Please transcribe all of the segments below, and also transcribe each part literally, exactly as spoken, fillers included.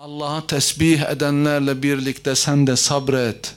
Allah'a tesbih edenlerle birlikte sen de sabret.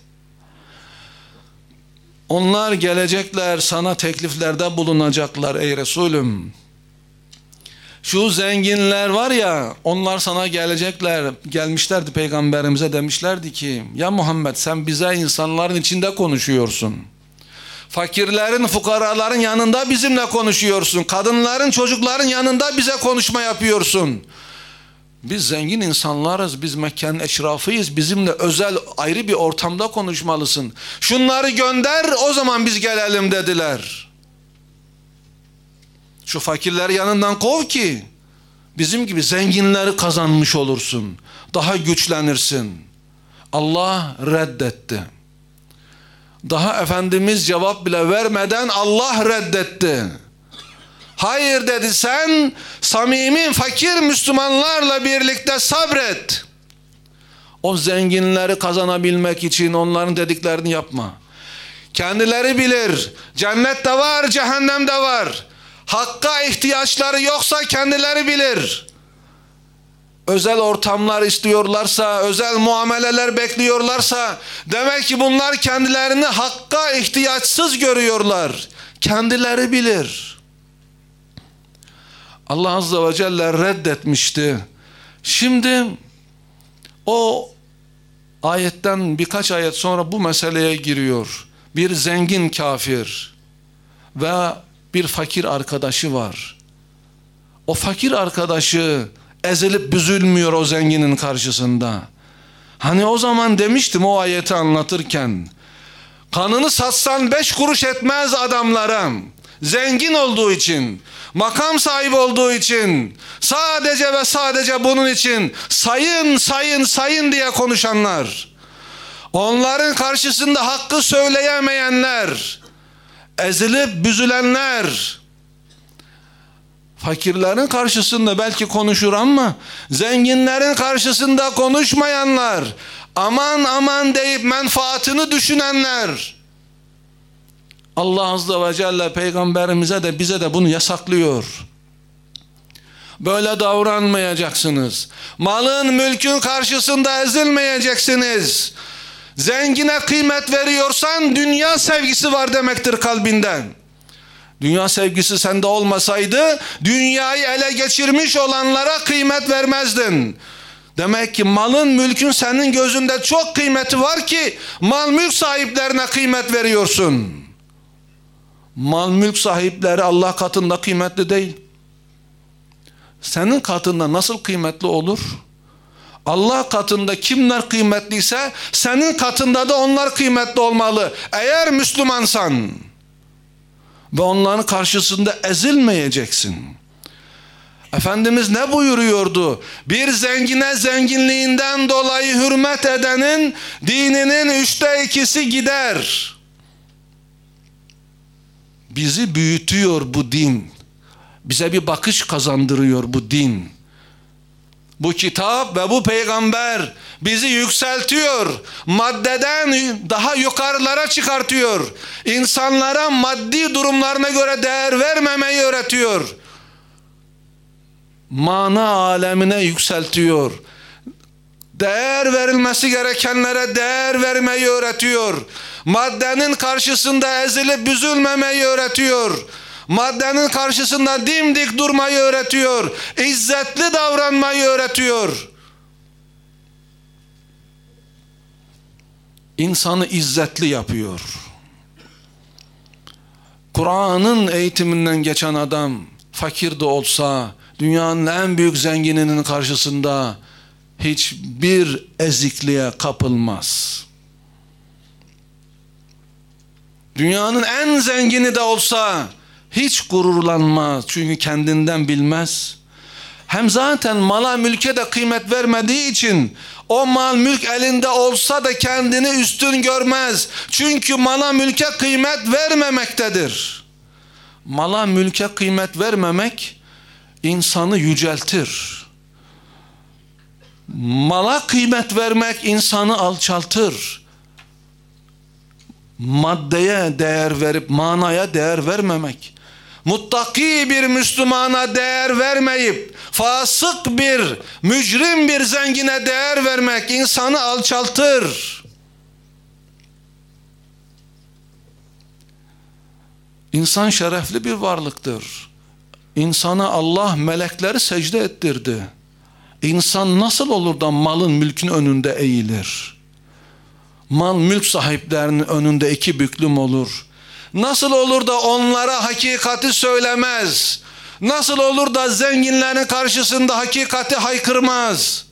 Onlar gelecekler, sana tekliflerde bulunacaklar ey Resulüm. Şu zenginler var ya, onlar sana gelecekler, gelmişlerdi peygamberimize, demişlerdi ki ya Muhammed, sen bize insanların içinde konuşuyorsun. Fakirlerin, fukaraların yanında bizimle konuşuyorsun. Kadınların, çocukların yanında bize konuşma yapıyorsun. Biz zengin insanlarız, biz Mekke'nin eşrafıyız, bizimle özel ayrı bir ortamda konuşmalısın. Şunları gönder, o zaman biz gelelim dediler. Şu fakirleri yanından kov ki bizim gibi zenginleri kazanmış olursun, daha güçlenirsin. Allah reddetti. Daha Efendimiz cevap bile vermeden Allah reddetti. Hayır dedi, sen samimi fakir Müslümanlarla birlikte sabret. O zenginleri kazanabilmek için onların dediklerini yapma. Kendileri bilir, cennet de var, cehennem de var. Hakka ihtiyaçları yoksa kendileri bilir. Özel ortamlar istiyorlarsa, özel muameleler bekliyorlarsa, demek ki bunlar kendilerini hakka ihtiyaçsız görüyorlar. Kendileri bilir. Allah Azze ve Celle reddetmişti. Şimdi o ayetten birkaç ayet sonra bu meseleye giriyor. Bir zengin kafir ve bir fakir arkadaşı var. O fakir arkadaşı ezilip büzülmüyor o zenginin karşısında. Hani o zaman demiştim o ayeti anlatırken, kanını satsan beş kuruş etmez adamlara. Zengin olduğu için, makam sahibi olduğu için, sadece ve sadece bunun için sayın sayın sayın diye konuşanlar, onların karşısında hakkı söyleyemeyenler, ezilip büzülenler, fakirlerin karşısında belki konuşur ama zenginlerin karşısında konuşmayanlar, aman aman deyip menfaatini düşünenler, Allah Azze ve Celle peygamberimize de bize de bunu yasaklıyor. Böyle davranmayacaksınız. Malın, mülkün karşısında ezilmeyeceksiniz. Zengine kıymet veriyorsan dünya sevgisi var demektir kalbinden. Dünya sevgisi sende olmasaydı dünyayı ele geçirmiş olanlara kıymet vermezdin. Demek ki malın, mülkün senin gözünde çok kıymeti var ki mal mülk sahiplerine kıymet veriyorsun. Mal mülk sahipleri Allah katında kıymetli değil. Senin katında nasıl kıymetli olur? Allah katında kimler kıymetliyse senin katında da onlar kıymetli olmalı. Eğer Müslümansan ve onların karşısında ezilmeyeceksin. Efendimiz ne buyuruyordu? Bir zengine zenginliğinden dolayı hürmet edenin dininin üçte ikisi gider. Bizi büyütüyor bu din. Bize bir bakış kazandırıyor bu din. Bu kitap ve bu peygamber bizi yükseltiyor. Maddeden daha yukarılara çıkartıyor. İnsanlara maddi durumlarına göre değer vermemeyi öğretiyor. Mana alemine yükseltiyor. Değer verilmesi gerekenlere değer vermeyi öğretiyor. Maddenin karşısında ezilip büzülmemeyi öğretiyor. Maddenin karşısında dimdik durmayı öğretiyor. İzzetli davranmayı öğretiyor. İnsanı izzetli yapıyor. Kur'an'ın eğitiminden geçen adam fakir de olsa dünyanın en büyük zengininin karşısında hiçbir ezikliğe kapılmaz. Dünyanın en zengini de olsa hiç gururlanmaz. Çünkü kendinden bilmez. Hem zaten mala mülke de kıymet vermediği için o mal mülk elinde olsa da kendini üstün görmez. Çünkü mala mülke kıymet vermemektedir. Mala mülke kıymet vermemek insanı yüceltir. Mala kıymet vermek insanı alçaltır. Maddeye değer verip manaya değer vermemek, muttaki bir Müslümana değer vermeyip fasık bir, mücrim bir zengine değer vermek insanı alçaltır. İnsan şerefli bir varlıktır. İnsana Allah melekleri secde ettirdi. İnsan nasıl olur da malın mülkün önünde eğilir? Mal mülk sahiplerinin önünde iki büklüm olur. Nasıl olur da onlara hakikati söylemez? Nasıl olur da zenginlerin karşısında hakikati haykırmaz?